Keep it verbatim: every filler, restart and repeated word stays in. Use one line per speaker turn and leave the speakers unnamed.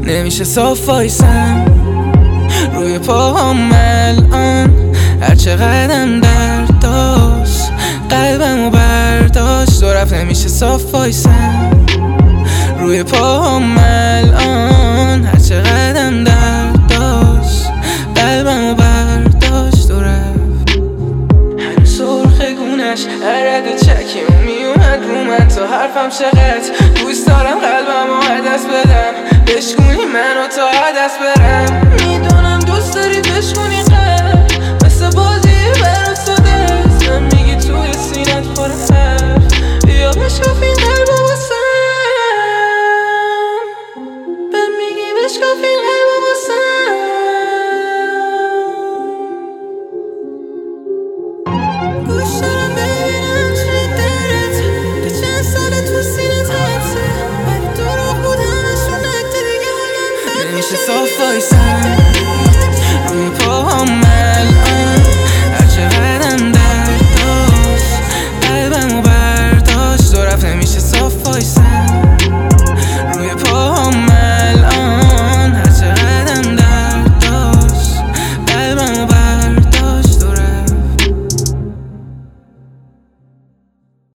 نمیشه صاف وایسم روی پاهم الان، هرچه قدم درد داشت قلبمو برداشت و رفت. نمیشه صاف وایسم روی پاهم الان، هرچه قدم درد داشت قلبمو برداشت و رفت. هنوز سرخ گونش عرق چکیمو میومد رو من، تا حرفم چقدر دوست دارم قلبمو عدس بدم، بشکونی منو تا عدس برم. میدونم دوست داری بشکونی قلب، مثل بازی براساده است. من میگی توی سینت پر حرف، بیا بشکاف این قلب واسم. من میگی بشکاف این قلب واسم. گوش دارم ببینم چی درت، که چند ساله تو سینت حبسه، ولی دروغ بود همشون نکته دیگه حالم بد میشه. صاف وایسم